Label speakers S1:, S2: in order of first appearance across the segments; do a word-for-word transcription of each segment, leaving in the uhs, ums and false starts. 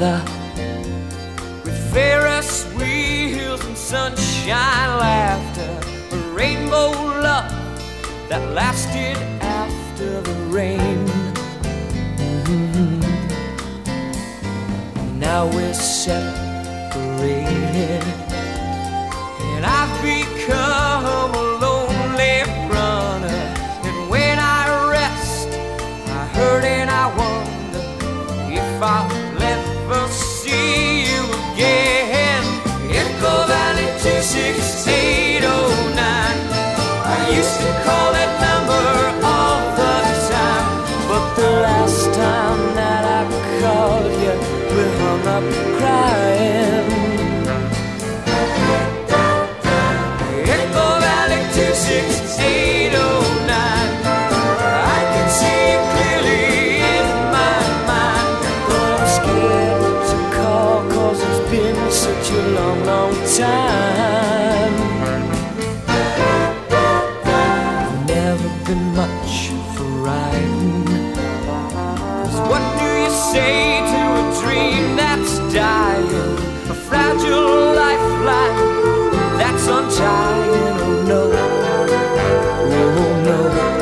S1: weather, with Ferris wheels and sunshine, laughter, a rainbow love that lasted after the rain. Mm-hmm. Now we're separated, and I've become a lonely runner. And when I rest, I hurt and I wonder if I'll ever see you again. Echo Valley two six eight oh nine, I used to call that number all the time, but the last time that I called you, we hung up crying. Echo Valley two six eight oh nine, I can see you clearly in my mind, but I'm scared to call 'cause it's been such a long, long time. I've never been much for riding, 'cause what do you say to a dream that's dying, a fragile lifeline that's untying? Oh no, oh no.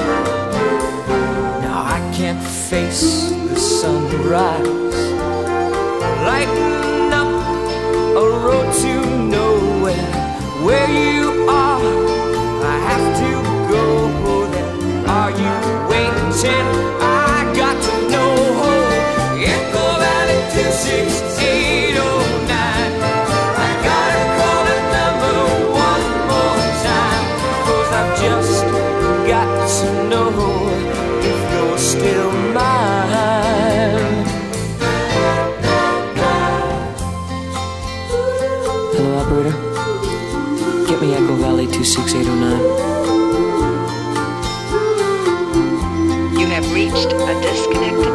S1: Now I can't face the sunrise, lighten up a road to nowhere. Where you are, I have to go there. Are you waiting? I got to know. Echo Valley two six eight oh nine, I gotta call that number one more time, 'cause I've just got to know if you're still mine. Hello, operator. Get me Echo Valley two six eight oh nine.
S2: You have reached a disconnected